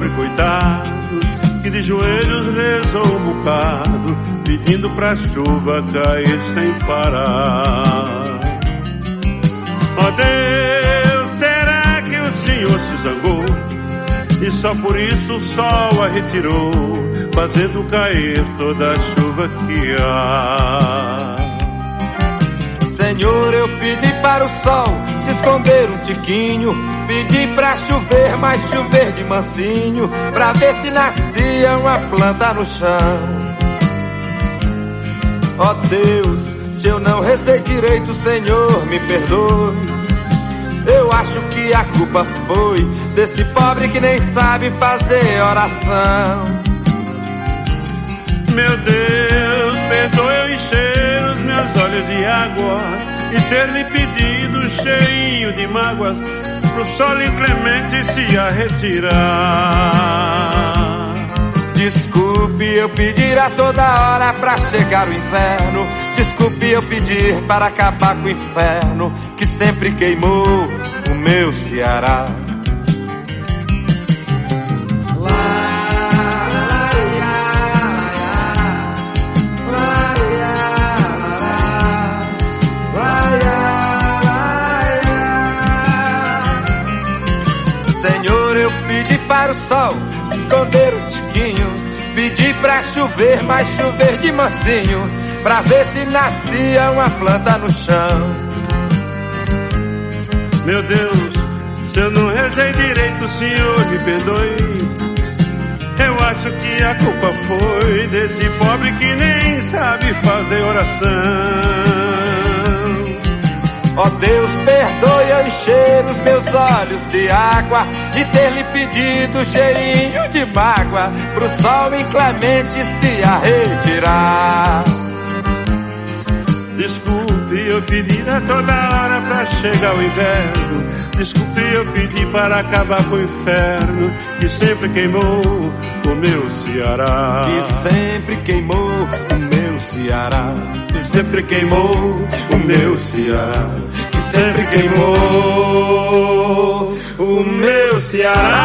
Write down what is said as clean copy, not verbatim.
pobre coitado que de joelhos rezou um bocado, pedindo pra chuva cair sem parar. Ó Deus, será que o Senhor se zangou e só por isso o sol a retirou, fazendo cair toda a chuva que há? Senhor, eu pedi para o sol se esconder um tiquinho, pedi pra chover, mas chover de mansinho, pra ver se nascia uma planta no chão. Ó Deus, se eu não rezei direito, Senhor, me perdoe. Eu acho que a culpa foi desse pobre que nem sabe fazer oração. Meu Deus, perdoe eu encher os meus olhos de água e ter lhe pedido cheinho de mágoas pro sol inclemente se a retirar. Desculpe eu pedir a toda hora pra chegar o inverno, desculpe eu pedir para acabar com o inferno que sempre queimou o meu Ceará. Senhor, eu pedi para o sol se esconder um tiquinho, pedi pra chover, mas chover de mansinho, pra ver se nascia uma planta no chão. Meu Deus, se eu não rezei direito, Senhor, me perdoe. Eu acho que a culpa foi desse pobre que nem sabe fazer oração. Ó Deus, perdoe eu encher os meus olhos de água e ter lhe pedido cheirinho de mágoa pro sol inclemente se a retirar. Desculpe eu pedir a toda hora pra chegar o inverno, desculpe eu pedir para acabar com o inferno que sempre queimou o meu Ceará. Que sempre queimou o meu Ceará. Que sempre queimou o meu Ceará. Que sempre queimou o meu Ceará.